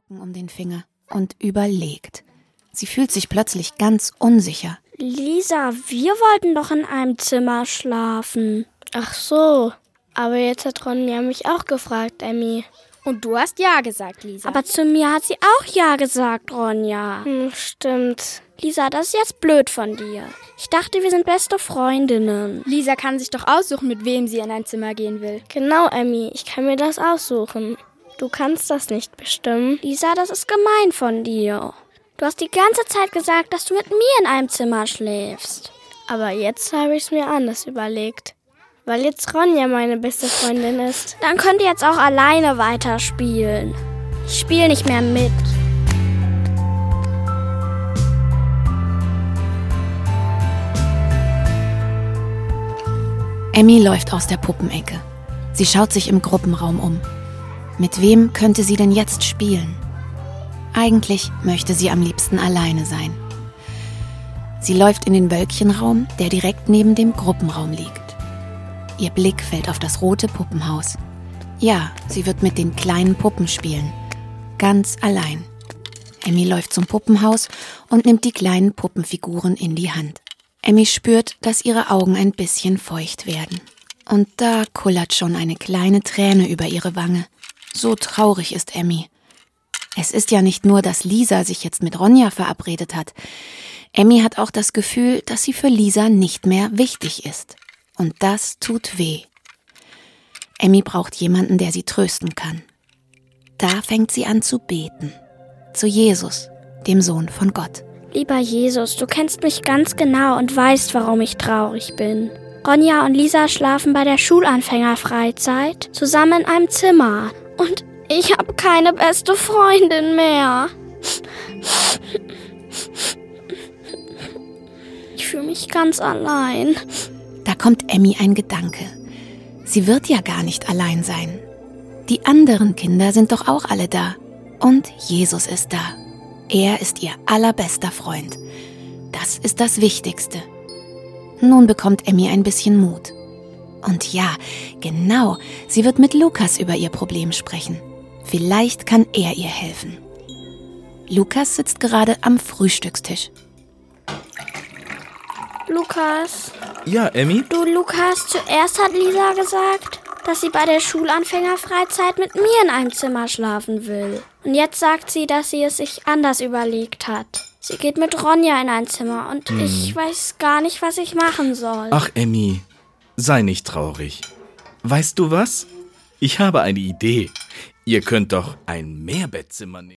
Socken um den Finger und überlegt. Sie fühlt sich plötzlich ganz unsicher. Lisa, wir wollten doch in einem Zimmer schlafen. Ach so, aber jetzt hat Ronja mich auch gefragt, Emmy. Und du hast ja gesagt, Lisa. Aber zu mir hat sie auch ja gesagt, Ronja. Stimmt. Lisa, das ist jetzt blöd von dir. Ich dachte, wir sind beste Freundinnen. Lisa kann sich doch aussuchen, mit wem sie in ein Zimmer gehen will. Genau, Emmy, ich kann mir das aussuchen. Du kannst das nicht bestimmen. Lisa, das ist gemein von dir. Du hast die ganze Zeit gesagt, dass du mit mir in einem Zimmer schläfst. Aber jetzt habe ich es mir anders überlegt. Weil jetzt Ronja meine beste Freundin ist. Dann könnt ihr jetzt auch alleine weiterspielen. Ich spiele nicht mehr mit. Emmy läuft aus der Puppenecke. Sie schaut sich im Gruppenraum um. Mit wem könnte sie denn jetzt spielen? Eigentlich möchte sie am liebsten alleine sein. Sie läuft in den Wölkchenraum, der direkt neben dem Gruppenraum liegt. Ihr Blick fällt auf das rote Puppenhaus. Ja, sie wird mit den kleinen Puppen spielen. Ganz allein. Emmy läuft zum Puppenhaus und nimmt die kleinen Puppenfiguren in die Hand. Emmy spürt, dass ihre Augen ein bisschen feucht werden. Und da kullert schon eine kleine Träne über ihre Wange. So traurig ist Emmy. Es ist ja nicht nur, dass Lisa sich jetzt mit Ronja verabredet hat. Emmy hat auch das Gefühl, dass sie für Lisa nicht mehr wichtig ist. Und das tut weh. Emmy braucht jemanden, der sie trösten kann. Da fängt sie an zu beten. Zu Jesus, dem Sohn von Gott. Lieber Jesus, du kennst mich ganz genau und weißt, warum ich traurig bin. Ronja und Lisa schlafen bei der Schulanfängerfreizeit zusammen in einem Zimmer. Und ich habe keine beste Freundin mehr. Ich fühle mich ganz allein. Da kommt Emmy ein Gedanke. Sie wird ja gar nicht allein sein. Die anderen Kinder sind doch auch alle da. Und Jesus ist da. Er ist ihr allerbester Freund. Das ist das Wichtigste. Nun bekommt Emmy ein bisschen Mut. Und ja, genau, sie wird mit Lukas über ihr Problem sprechen. Vielleicht kann er ihr helfen. Lukas sitzt gerade am Frühstückstisch. Lukas? Ja, Emmy? Du, Lukas, zuerst hat Lisa gesagt, dass sie bei der Schulanfängerfreizeit mit mir in einem Zimmer schlafen will. Und jetzt sagt sie, dass sie es sich anders überlegt hat. Sie geht mit Ronja in ein Zimmer und ich weiß gar nicht, was ich machen soll. Ach, Emmy, sei nicht traurig. Weißt du was? Ich habe eine Idee. Ihr könnt doch ein Mehrbettzimmer nehmen.